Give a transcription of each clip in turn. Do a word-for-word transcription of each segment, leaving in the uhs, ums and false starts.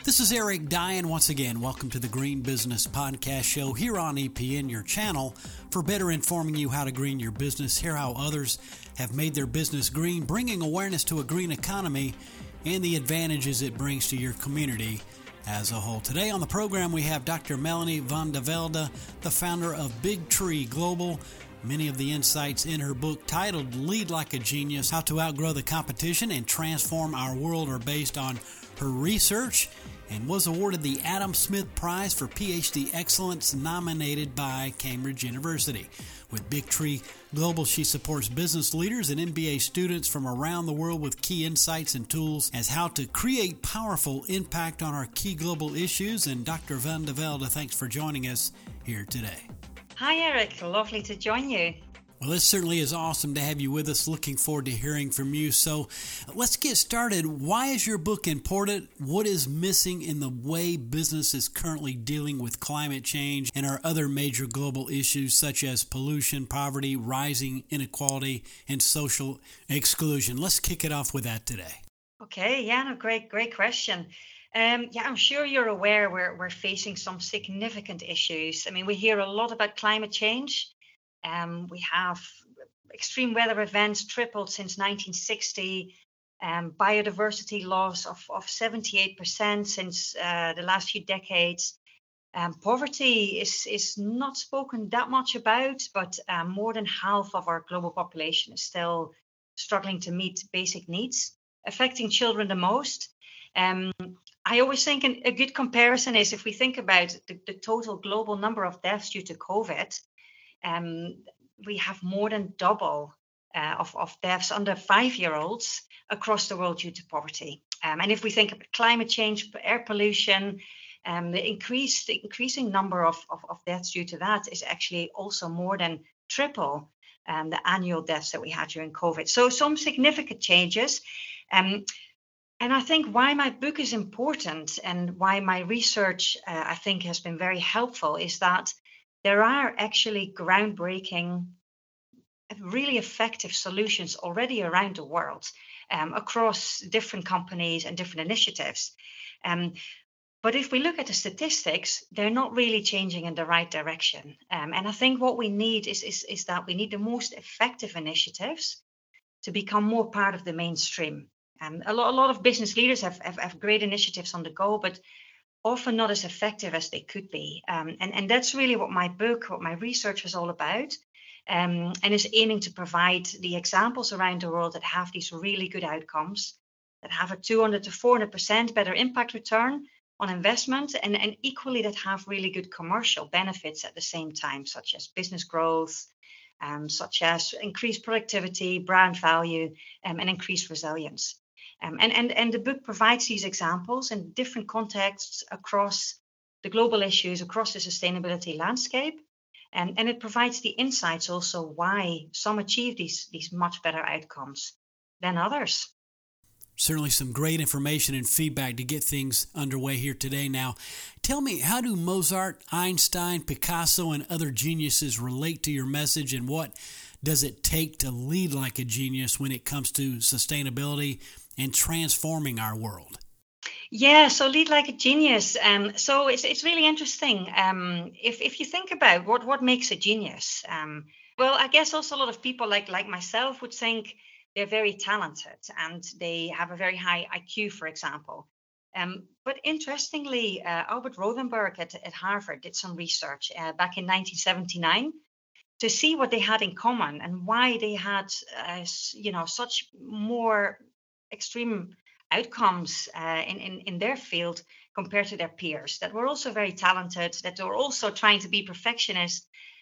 This is Eric Dyan once again. Welcome to the Green Business Podcast Show here on E P N, your channel for better informing you how to green your business, hear how others have made their business green, bringing awareness to a green economy and the advantages it brings to your community as a whole. Today on the program, we have Doctor Melanie van de Velde, the founder of Big Tree Global. Many of the insights in her book titled Lead Like a Genius, How to Outgrow the Competition and Transform Our World are based on her research and was awarded the Adam Smith Prize for P H D Excellence, nominated by Cambridge University. With Big Tree Global, she supports business leaders and M B A students from around the world with key insights and tools as how to create powerful impact on our key global issues. And Doctor Van de Velde, thanks for joining us here today. Hi, Eric. Lovely to join you. Well, it certainly is awesome to have you with us. Looking forward to hearing from you. So let's get started. Why is your book important? What is missing in the way business is currently dealing with climate change and our other major global issues such as pollution, poverty, rising inequality, and social exclusion? Let's kick it off with that today. Okay, yeah, no, great, great question. Um, yeah, I'm sure you're aware we're, we're facing some significant issues. I mean, we hear a lot about climate change. Um, we have extreme weather events tripled since nineteen sixty, um, biodiversity loss of, of seventy-eight percent since uh, the last few decades. Um, poverty is, is not spoken that much about, but um, more than half of our global population is still struggling to meet basic needs, affecting children the most. Um, I always think an, a good comparison is if we think about the, the total global number of deaths due to COVID. Um, we have more than double uh, of, of deaths under five-year-olds across the world due to poverty. Um, and if we think about climate change, air pollution, um, the increased the increasing number of, of, of deaths due to that is actually also more than triple um, the annual deaths that we had during COVID. So some significant changes. Um, and I think why my book is important and why my research, uh, I think, has been very helpful is that there are actually groundbreaking, really effective solutions already around the world um, across different companies and different initiatives. Um, but if we look at the statistics, they're not really changing in the right direction. Um, and I think what we need is, is, is that we need the most effective initiatives to become more part of the mainstream. Um, a, lot, a lot of business leaders have, have, have great initiatives on the go, but often not as effective as they could be. Um, and, and that's really what my book, what my research was all about, um, and is aiming to provide the examples around the world that have these really good outcomes, that have a two hundred to four hundred percent better impact return on investment, and, and equally that have really good commercial benefits at the same time, such as business growth, um, such as increased productivity, brand value, um, and increased resilience. Um, and, and, and the book provides these examples in different contexts across the global issues, across the sustainability landscape. And, and it provides the insights also why some achieve these, these much better outcomes than others. Certainly some great information and feedback to get things underway here today. Now, tell me, how do Mozart, Einstein, Picasso, and other geniuses relate to your message, and what does it take to lead like a genius when it comes to sustainability and transforming our world? Yeah, so lead like a genius. Um, so it's it's really interesting. Um, if if you think about what what makes a genius, um, well, I guess also a lot of people like like myself would think they're very talented and they have a very high I Q, for example. Um, but interestingly, uh, Albert Rothenberg at, at Harvard did some research uh, back in nineteen seventy-nine to see what they had in common and why they had, uh, you know, such more extreme outcomes uh, in, in, in their field compared to their peers that were also very talented, that were also trying to be perfectionists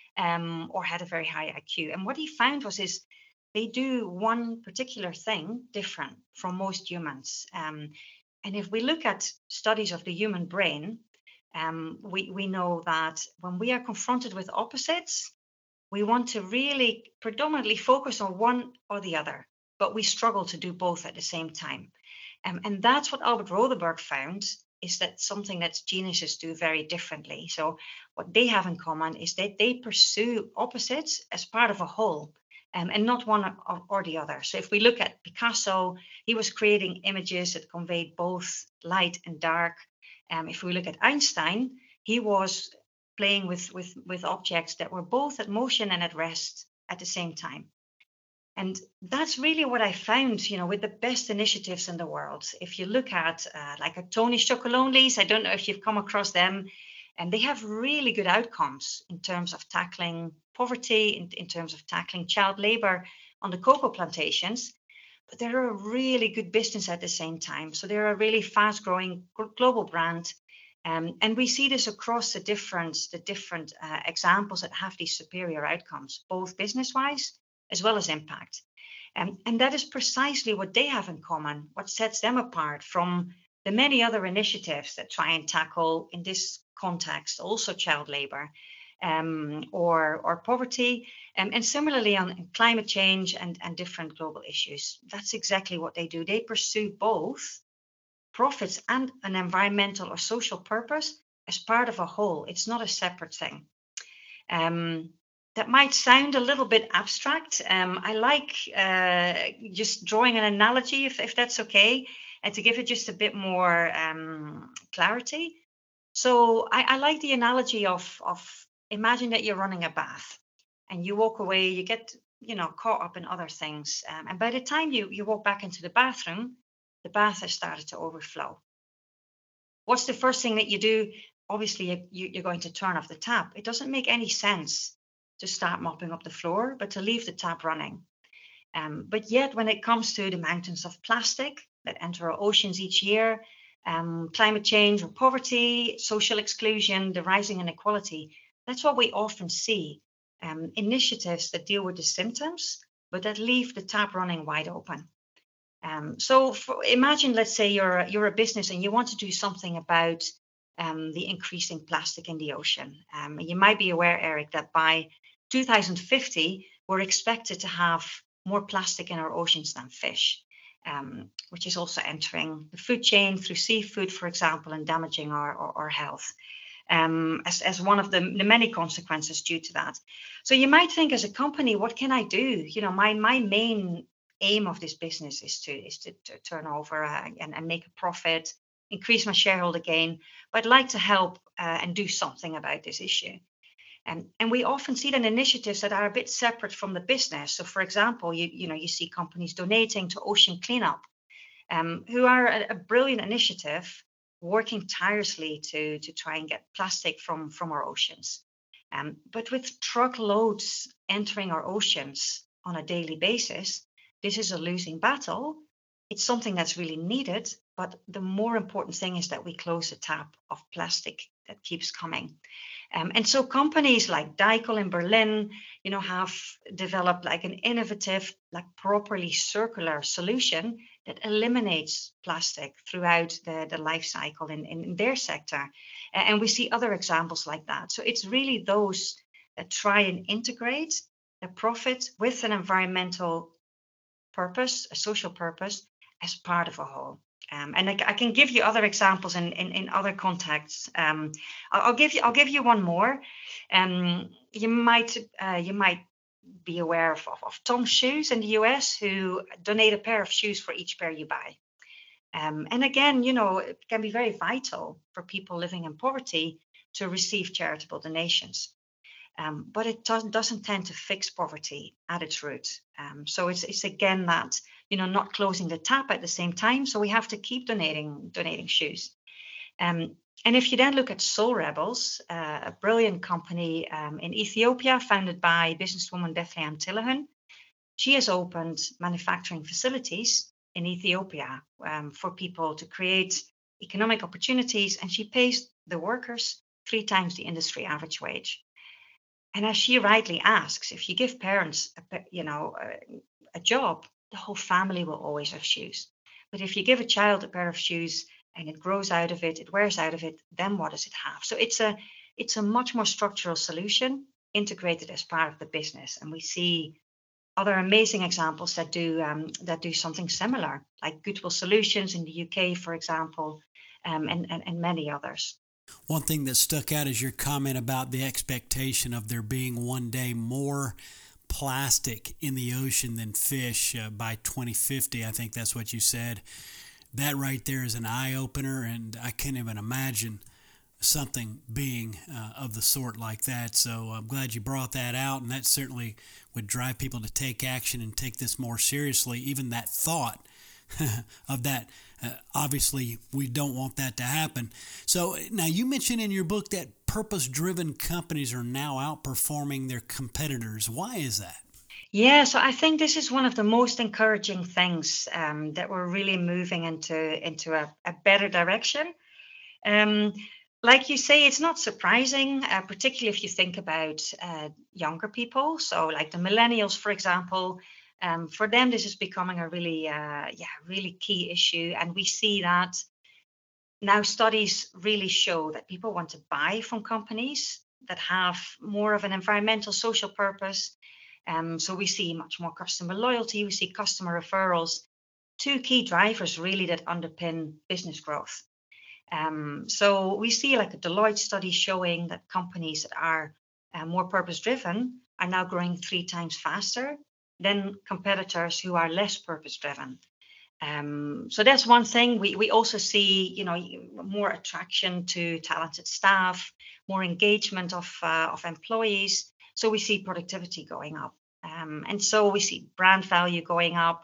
um, or had a very high I Q. And what he found was is they do one particular thing different from most humans. Um, and if we look at studies of the human brain, um, we, we know that when we are confronted with opposites, we want to really predominantly focus on one or the other, but we struggle to do both at the same time. Um, and that's what Albert Rothenberg found, is that something that geniuses do very differently. So what they have in common is that they pursue opposites as part of a whole, um, and not one or, or the other. So if we look at Picasso, he was creating images that conveyed both light and dark, Um, if we look at Einstein, he was playing with, with, with objects that were both at motion and at rest at the same time. And that's really what I found, you know, with the best initiatives in the world. If you look at uh, like a Tony Chocolonely's, I don't know if you've come across them, and they have really good outcomes in terms of tackling poverty, in, in terms of tackling child labor on the cocoa plantations. But they're a really good business at the same time. So they're a really fast-growing global brand. Um, and we see this across the different, the different uh, examples that have these superior outcomes, both business-wise as well as impact. Um, and that is precisely what they have in common, what sets them apart from the many other initiatives that try and tackle, in this context, also child labor um, or, or poverty, um, and similarly on climate change and, and different global issues. That's exactly what they do. They pursue both profits and an environmental or social purpose as part of a whole. It's not a separate thing. Um, That might sound a little bit abstract. Um, I like uh, just drawing an analogy, if, if that's okay, and to give it just a bit more um, clarity. So I, I like the analogy of, of imagine that you're running a bath and you walk away, you get, you know, caught up in other things. Um, and by the time you, you walk back into the bathroom, the bath has started to overflow. What's the first thing that you do? Obviously, you, you're going to turn off the tap. It doesn't make any sense to start mopping up the floor, but to leave the tap running. Um, but yet, when it comes to the mountains of plastic that enter our oceans each year, um, climate change or poverty, social exclusion, the rising inequality, that's what we often see. Um, initiatives that deal with the symptoms, but that leave the tap running wide open. Um, so for, imagine, let's say you're a, you're a business and you want to do something about um, the increasing plastic in the ocean. Um, you might be aware, Eric, that by two thousand fifty, we're expected to have more plastic in our oceans than fish, um, which is also entering the food chain through seafood, for example, and damaging our, our, our health um, as, as one of the, the many consequences due to that. So you might think, as a company, what can I do? You know, my my main aim of this business is to is to, to turn over uh, and, and make a profit, increase my shareholder gain, but I'd like to help uh, and do something about this issue. And, and we often see then initiatives that are a bit separate from the business. So, for example, you, you know, you see companies donating to ocean cleanup, um, who are a, a brilliant initiative, working tirelessly to, to try and get plastic from, from our oceans. Um, but with truckloads entering our oceans on a daily basis, this is a losing battle. It's something that's really needed, but the more important thing is that we close the tap of plastic that keeps coming. Um, and so companies like Daikel in Berlin, you know, have developed like an innovative, like properly circular solution that eliminates plastic throughout the, the life cycle in, in their sector. And we see other examples like that. So it's really those that try and integrate the profit with an environmental purpose, a social purpose, as part of a whole. Um, and I, I can give you other examples in, in, in other contexts. Um, I'll, I'll give you I'll give you one more. Um, you might uh, you might be aware of, of, of Tom's Shoes in the U S, who donate a pair of shoes for each pair you buy. Um, and again, you know, it can be very vital for people living in poverty to receive charitable donations. Um, but it doesn't, doesn't tend to fix poverty at its root. Um, so it's it's again that, you know, not closing the tap at the same time. So we have to keep donating donating shoes. Um, and if you then look at Soul Rebels, uh, a brilliant company um, in Ethiopia founded by businesswoman Bethlehem Tillahun, she has opened manufacturing facilities in Ethiopia um, for people to create economic opportunities, and she pays the workers three times the industry average wage. And as she rightly asks, if you give parents, a, you know, a, a job, the whole family will always have shoes. But if you give a child a pair of shoes and it grows out of it, it wears out of it, then what does it have? So it's a it's a much more structural solution integrated as part of the business. And we see other amazing examples that do um, that do something similar, like Goodwill Solutions in the U K, for example, um, and, and, and many others. One thing that stuck out is your comment about the expectation of there being one day more plastic in the ocean than fish uh, by twenty fifty. I think that's what you said. That right there is an eye-opener, and I can't even imagine something being uh, of the sort like that. So I'm glad you brought that out, and that certainly would drive people to take action and take this more seriously. Even that thought of that, uh, obviously we don't want that to happen. So now you mentioned in your book that purpose-driven companies are now outperforming their competitors. Why is that? Yeah, so I think this is one of the most encouraging things, um, that we're really moving into into a, a better direction. Um, like you say, it's not surprising, uh, particularly if you think about uh, younger people. So, like the millennials, for example, um, for them this is becoming a really, uh, yeah, really key issue, and we see that now studies really show that people want to buy from companies that have more of an environmental, social purpose. Um, so we see much more customer loyalty, we see customer referrals, two key drivers really that underpin business growth. Um, so we see like a Deloitte study showing that companies that are uh, more purpose driven are now growing three times faster than competitors who are less purpose driven. Um, so that's one thing. We we also see, you know, more attraction to talented staff, more engagement of uh, of employees. So we see productivity going up, um, and so we see brand value going up.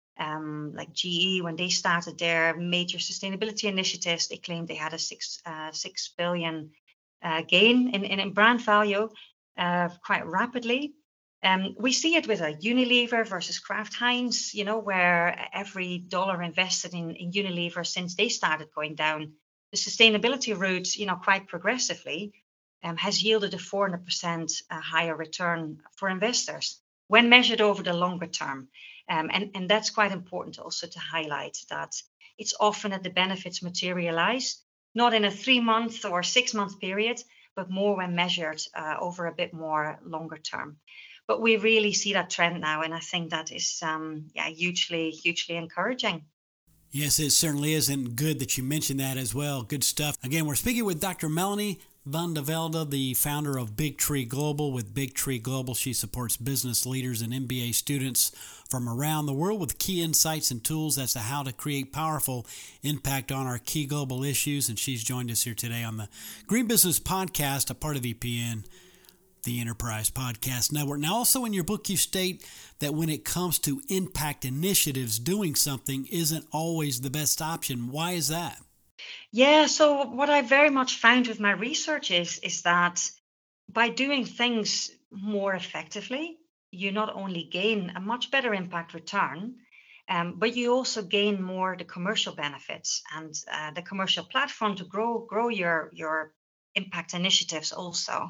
Um, like G E, when they started their major sustainability initiatives, they claimed they had a six uh, six billion uh, gain in, in in brand value uh, quite rapidly. Um, we see it with a Unilever versus Kraft Heinz, you know, where every dollar invested in, in Unilever since they started going down the sustainability route, you know, quite progressively, um, has yielded a four hundred percent uh, higher return for investors when measured over the longer term. Um, and, and that's quite important also to highlight that it's often that the benefits materialize, not in a three month or six month period, but more when measured uh, over a bit more longer term. But we really see that trend now, and I think that is um, yeah, hugely, hugely encouraging. Yes, it certainly is, and good that you mentioned that as well. Good stuff. Again, we're speaking with Doctor Melanie Van de Velde, the founder of Big Tree Global. With Big Tree Global, she supports business leaders and M B A students from around the world with key insights and tools as to how to create powerful impact on our key global issues. And she's joined us here today on the Green Business Podcast, a part of E P N, the Enterprise Podcast Network. Now, also in your book, you state that when it comes to impact initiatives, doing something isn't always the best option. Why is that? Yeah, so what I very much found with my research is, is that by doing things more effectively, you not only gain a much better impact return, um, but you also gain more the commercial benefits and uh, the commercial platform to grow grow your your impact initiatives also.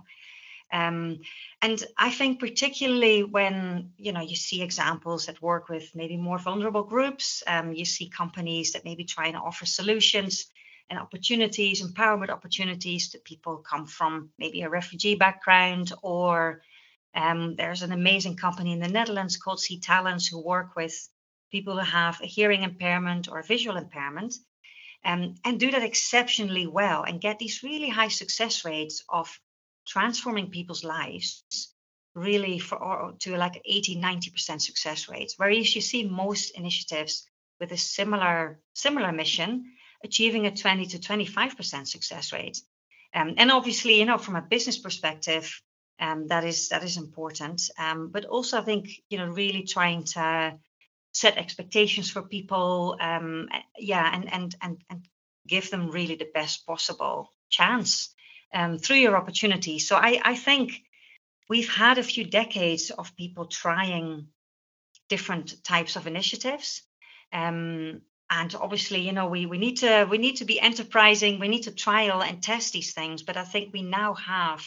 Um, and I think particularly when you know you see examples that work with maybe more vulnerable groups, um, you see companies that maybe try and offer solutions and opportunities, empowerment opportunities to people come from maybe a refugee background, or um, there's an amazing company in the Netherlands called C Talents who work with people who have a hearing impairment or a visual impairment, um, and do that exceptionally well and get these really high success rates of transforming people's lives really for or to like eighty, ninety percent success rates. Whereas you see most initiatives with a similar similar mission achieving a twenty to twenty-five percent success rate. Um, and obviously, you know, from a business perspective, um, that is that is important. Um, but also, I think you know, really trying to set expectations for people, um, yeah, and and and and give them really the best possible chance um, through your opportunity. So I I think we've had a few decades of people trying different types of initiatives. Um, and obviously, you know, we we need to we need to be enterprising. We need to trial and test these things. But I think we now have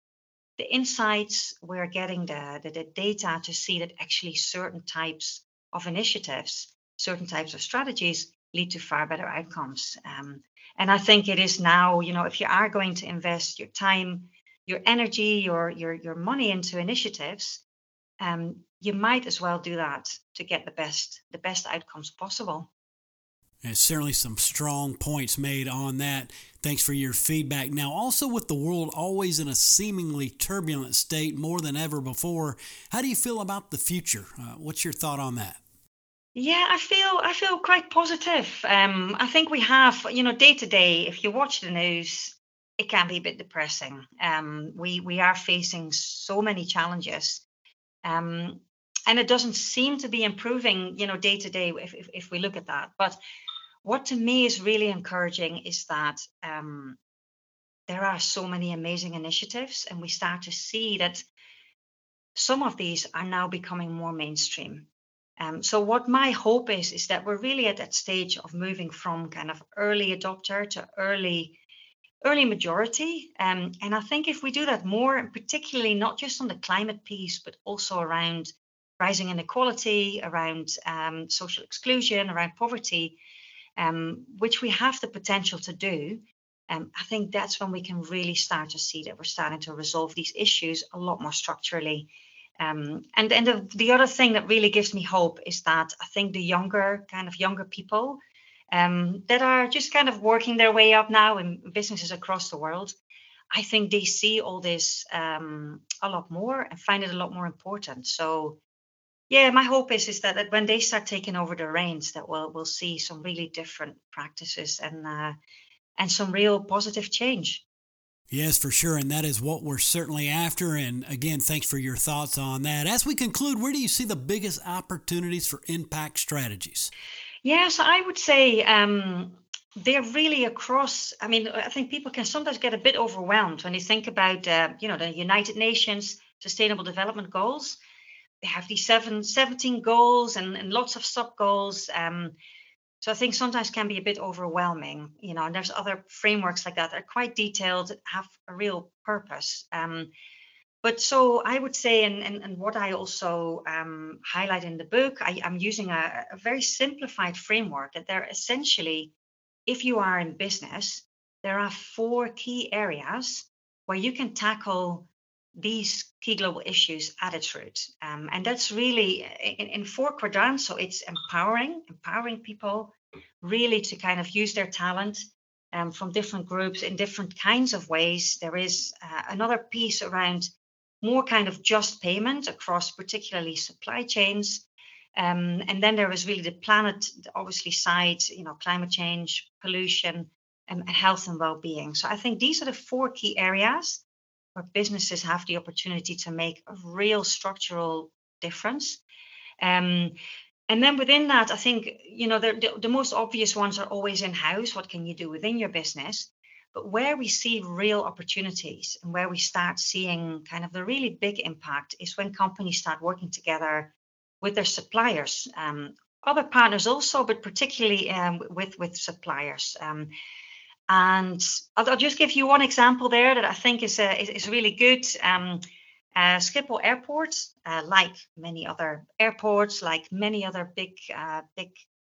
the insights. We're getting the, the the data to see that actually certain types of initiatives, certain types of strategies lead to far better outcomes. Um, and I think it is now, you know, if you are going to invest your time, your energy, your your your money into initiatives, um, you might as well do that to get the best the best outcomes possible. There's certainly some strong points made on that. Thanks for your feedback. Now, also with the world always in a seemingly turbulent state more than ever before, how do you feel about the future? Uh, what's your thought on that? Yeah, I feel I feel quite positive. Um, I think we have, you know, day to day, if you watch the news, it can be a bit depressing. Um, we we are facing so many challenges. Um, and it doesn't seem to be improving, you know, day to day if, if if we look at that. But what to me is really encouraging is that um, there are so many amazing initiatives, and we start to see that some of these are now becoming more mainstream. Um, so what my hope is is that we're really at that stage of moving from kind of early adopter to early early majority. Um, and I think if we do that more, and particularly not just on the climate piece, but also around rising inequality, around um, social exclusion, around poverty, um, which we have the potential to do. Um, I think that's when we can really start to see that we're starting to resolve these issues a lot more structurally. Um, and and the, the other thing that really gives me hope is that I think the younger kind of younger people um, that are just kind of working their way up now in businesses across the world, I think they see all this um, a lot more and find it a lot more important. So yeah, my hope is is that, that when they start taking over the reins, that we'll we'll see some really different practices and uh, and some real positive change. Yes, for sure. And that is what we're certainly after. And again, thanks for your thoughts on that. As we conclude, where do you see the biggest opportunities for impact strategies? Yes, I would say um, they're really across. I mean, I think people can sometimes get a bit overwhelmed when you think about, uh, you know, the United Nations Sustainable Development Goals. They have these seven, seventeen goals and, and lots of sub goals. Um, so I think sometimes can be a bit overwhelming, you know, and there's other frameworks like that that are quite detailed, have a real purpose. Um, but so I would say, and, and, and what I also um, highlight in the book, I, I'm using a, a very simplified framework that they're essentially, if you are in business, there are four key areas where you can tackle these key global issues at its root. Um, and that's really in, in four quadrants. So it's empowering, empowering people really to kind of use their talent um, from different groups in different kinds of ways. There is uh, another piece around more kind of just payment across particularly supply chains. Um, and then there is really the planet, obviously, side, you know, climate change, pollution, um, and health and well-being. So I think these are the four key areas where businesses have the opportunity to make a real structural difference. Um, and then within that, I think, you know, the, the, the most obvious ones are always in-house. What can you do within your business? But where we see real opportunities and where we start seeing kind of the really big impact is when companies start working together with their suppliers, um, other partners also, but particularly um, with with suppliers. Um, and I'll, I'll just give you one example there that I think is uh, is, is really good. Um, uh, Schiphol Airport, uh, like many other airports, like many other big uh, big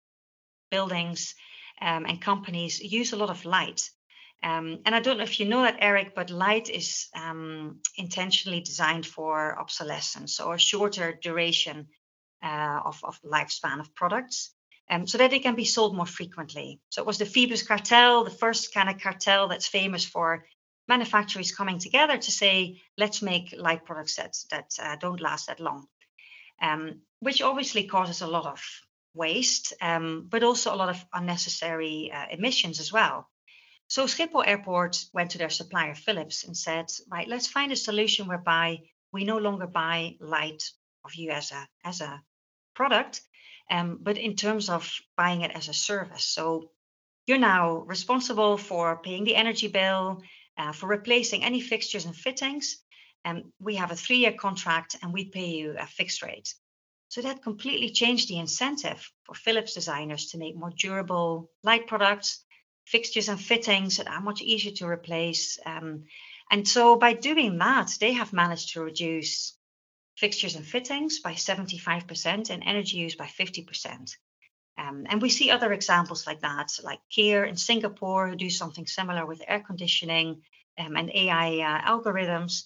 buildings um, and companies, use a lot of light. Um, and I don't know if you know that, Eric, but light is um, intentionally designed for obsolescence or shorter duration uh, of, of lifespan of products, um, so that they can be sold more frequently. So it was the Phoebus cartel, the first kind of cartel that's famous for manufacturers coming together to say, let's make light products that, that uh, don't last that long, um, which obviously causes a lot of waste, um, but also a lot of unnecessary uh, emissions as well. So Schiphol Airport went to their supplier Philips and said, right, let's find a solution whereby we no longer buy light of you as a as a product, um, but in terms of buying it as a service. So you're now responsible for paying the energy bill, uh, for replacing any fixtures and fittings. And we have a three-year contract and we pay you a fixed rate. So that completely changed the incentive for Philips designers to make more durable light products, fixtures and fittings that are much easier to replace. Um, and so by doing that, they have managed to reduce fixtures and fittings by seventy-five percent and energy use by fifty percent. Um, and we see other examples like that, like Kier in Singapore, who do something similar with air conditioning um, and A I uh, algorithms.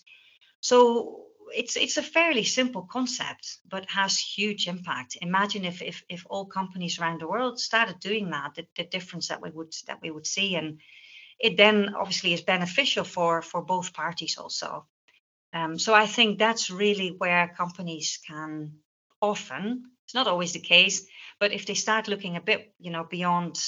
So it's it's a fairly simple concept, but has huge impact. Imagine if if if all companies around the world started doing that, the, the difference that we would that we would see, and it then obviously is beneficial for for both parties also. Um, so I think that's really where companies can often It's not always the case, but if they start looking a bit, you know, beyond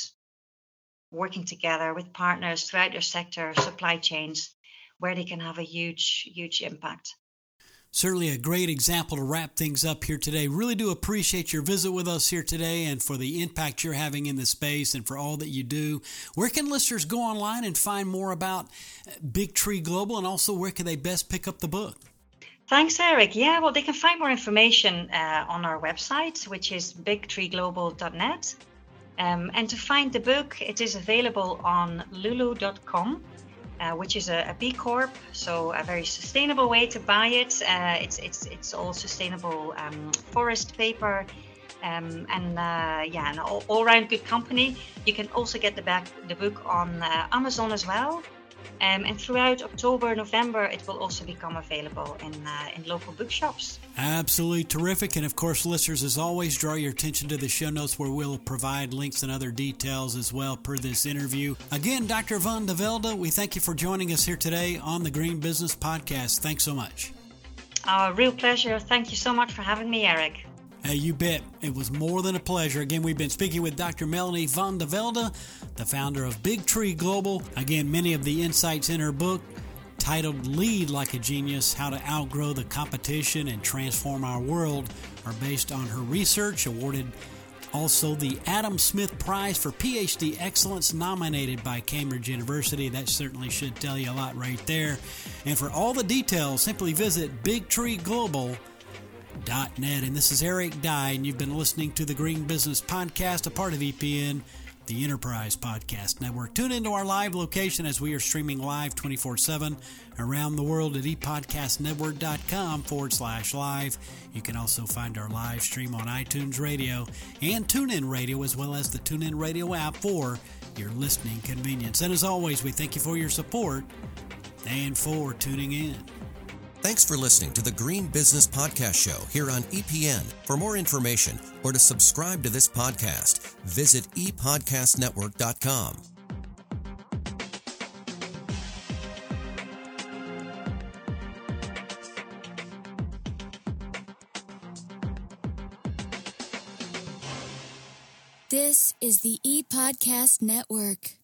working together with partners throughout their sector, supply chains, where they can have a huge, huge impact. Certainly a great example to wrap things up here today. Really do appreciate your visit with us here today and for the impact you're having in the space and for all that you do. Where can listeners go online and find more about Big Tree Global, and also where can they best pick up the book? Thanks, Eric. Yeah, well, they can find more information uh, on our website, which is big tree global dot net. Um, and to find the book, it is available on lulu dot com. Uh, which is a, a B Corp, so a very sustainable way to buy it. Uh, it's it's it's all sustainable um, forest paper, um, and uh, yeah, an all, all-round good company. You can also get the back the book on uh, Amazon as well. Um, and throughout October, November, it will also become available in uh, in local bookshops. Absolutely terrific. And of course, listeners, as always, draw your attention to the show notes where we'll provide links and other details as well per this interview. Again, Doctor Van de Velde, we thank you for joining us here today on the Green Business Podcast. Thanks so much. Uh, real pleasure. Thank you so much for having me, Eric. Hey, you bet. It was more than a pleasure. Again, we've been speaking with Doctor Melanie Van de Velde, the founder of Big Tree Global. Again, many of the insights in her book, titled Lead Like a Genius, How to Outgrow the Competition and Transform Our World, are based on her research, awarded also the Adam Smith Prize for P H D Excellence, nominated by Cambridge University. That certainly should tell you a lot right there. And for all the details, simply visit big tree global dot net. And this is Eric Dye, and you've been listening to the Green Business Podcast, a part of E P N, the Enterprise Podcast Network. Tune into our live location as we are streaming live twenty-four seven around the world at epodcastnetwork.com forward slash live. You can also find our live stream on iTunes Radio and TuneIn Radio, as well as the TuneIn Radio app for your listening convenience. And as always, we thank you for your support and for tuning in. Thanks for listening to the Green Business Podcast Show here on E P N. For more information or to subscribe to this podcast, visit e podcast network dot com. This is the E-Podcast Network.